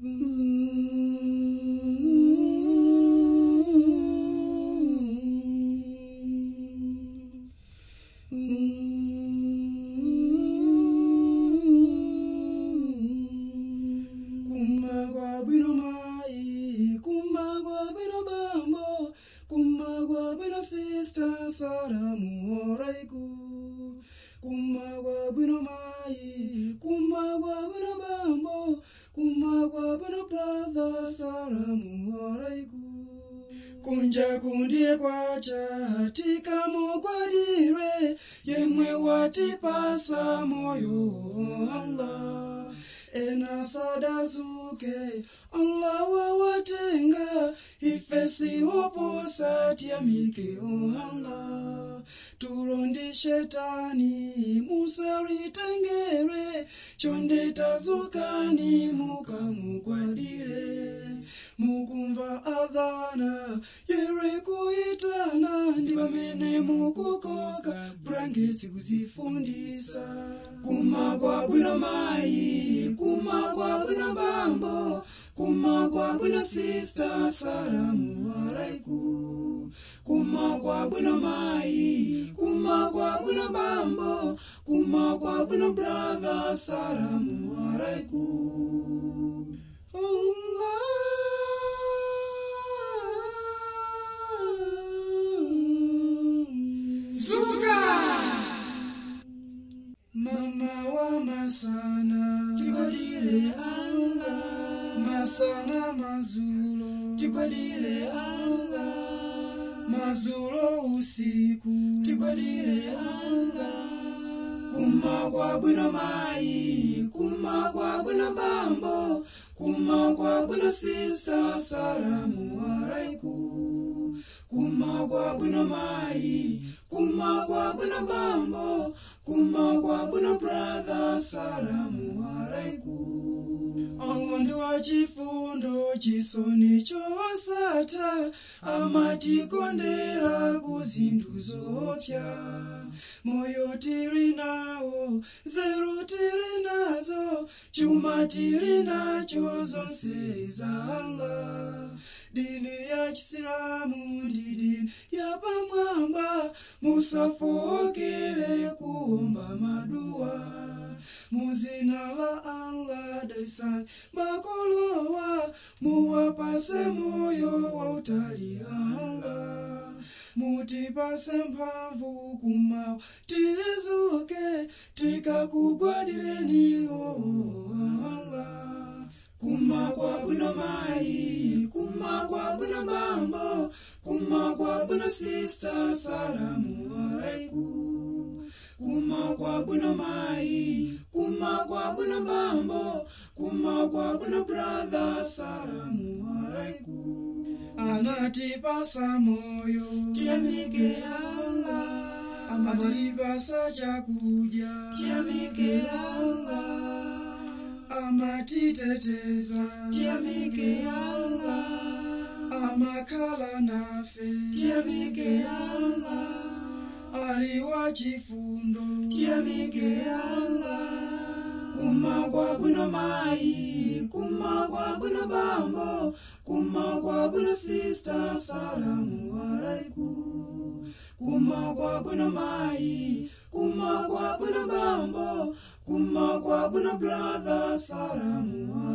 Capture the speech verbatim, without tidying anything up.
Kumagwa bino mai, kumagwa bino bambo, kumagwa bino sister Sara muoraiku. Kumagwa bino mai, kumagwa bino bambo, kumagwa bino brother Sara muoraiku. Kunja kundie kwacha tika mugwadire, yemwe watipasa moyo Allah. Ena sadazuke Allah wawatenga, ifesi hopo satia mike o Allah. Turondi shetani musari tengere, chonde tazukani muka mugwadire. Mukumva adhana yere kuitana, ndibamene mukukoka brangesi kuzifundisa. Kumagwa bwino mai, kumagwa bwino bambo, kumagwa bwino sister Sara muoraiku. Kumagwa bwino mai, kumagwa bwino bambo, kumagwa bwino brother Sara muoraiku. Allah. Zuka mama wa masana tikwadire Allah, masana mazulo tikwadire Allah, mazulo usiku tikwadire Allah. Kumagwa bwino mai, kumagwa bwino bambo, kumagwa bwino sister Sara muoraiku. Kumagwa bwino mai, kumagwa bwino bambo, kumagwa bwino brother Sara muoraiku. Awandu wachifundo chisoni chosata, amati kondera kuzindu zopya. Moyo tiri nao, zeru tiri nazo, chuma tiri nacho zonse za Allah. Dini ya Kisilamu dini ya pamwamba, musafokere kuomba madua. Muzina la Allah darisani makolowa, muwapase moyo wa utali Allah. Mutipase mpavu kumao tizuke, tika kugwadireni oh Allah. Kumagwa bwino mai, kumagwa bwino bambo, kumagwa bwino sister Sara muoraiku. Kumagwa bwino mai, kumagwa bwino bambo, kumagwa bwino brother Sara muoraiku. Anatipasa moyo tiamike Allah, amatipasa chakuja tiamike Allah. Amatiteteza tiamike Allah, amakala nafe tiamike Allah. Aliwa chifundo tiamike Allah. Kumagwa bwino mai, kumagwa bwino bambo, kumagwa bwino sister Sara muoraiku. Kumagwa bwino mai, kumagwa bwino bambo, kumagwa bwino brother Sara muoraiku.